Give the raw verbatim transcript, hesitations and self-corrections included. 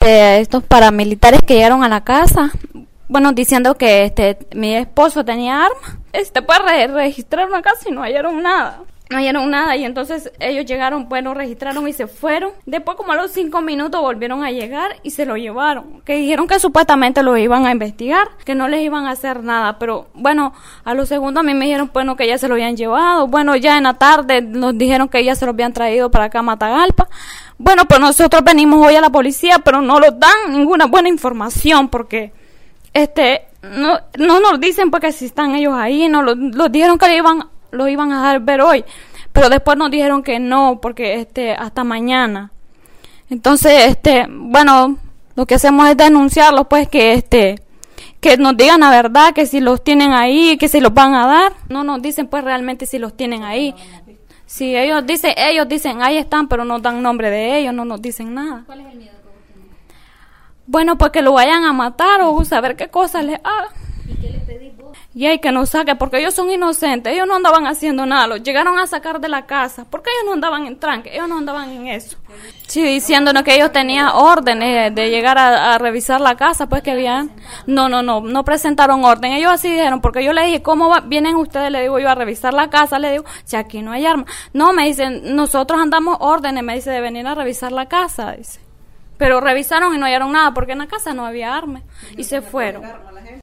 este, estos paramilitares que llegaron a la casa, bueno, diciendo que este mi esposo tenía armas. Este, pues re registraron la casa y no hallaron nada. No hallaron nada y entonces ellos llegaron, bueno, registraron y se fueron. Después como a los cinco minutos volvieron a llegar y se lo llevaron. Que dijeron que supuestamente lo iban a investigar, que no les iban a hacer nada. Pero bueno, a los segundos a mí me dijeron, bueno, que ya se lo habían llevado. Bueno, ya en la tarde nos dijeron que ya se lo habían traído para acá a Matagalpa. Bueno, pues nosotros venimos hoy a la policía, pero no nos dan ninguna buena información porque este no no nos dicen porque si están ellos ahí, no los, los dijeron que lo iban lo iban a dejar ver hoy, pero después nos dijeron que no, porque este hasta mañana. Entonces, este, bueno, lo que hacemos es denunciarlos, pues que este que nos digan la verdad, que si los tienen ahí, que si los van a dar. No nos dicen pues realmente si los tienen ahí. Si ellos dicen, ellos dicen ahí están, pero no dan nombre de ellos, no nos dicen nada. ¿Cuál es el miedo que vos tenés? Bueno, pues que lo vayan a matar o saber qué cosas les hagan. ¿Y qué les pedís vos? Y hay que nos saque, porque ellos son inocentes, ellos no andaban haciendo nada, los llegaron a sacar de la casa, porque ellos no andaban en tranque, ellos no andaban en eso. Sí, diciéndonos que ellos tenían órdenes de llegar a, a revisar la casa, pues que habían, no, no, no, no presentaron orden, ellos así dijeron, porque yo les dije, ¿cómo va? Vienen ustedes? Le digo yo a revisar la casa, le digo, si aquí no hay armas. No, me dicen, nosotros andamos órdenes, me dice, de venir a revisar la casa, dice. Pero revisaron y no hallaron nada, porque en la casa no había armas, y se fueron.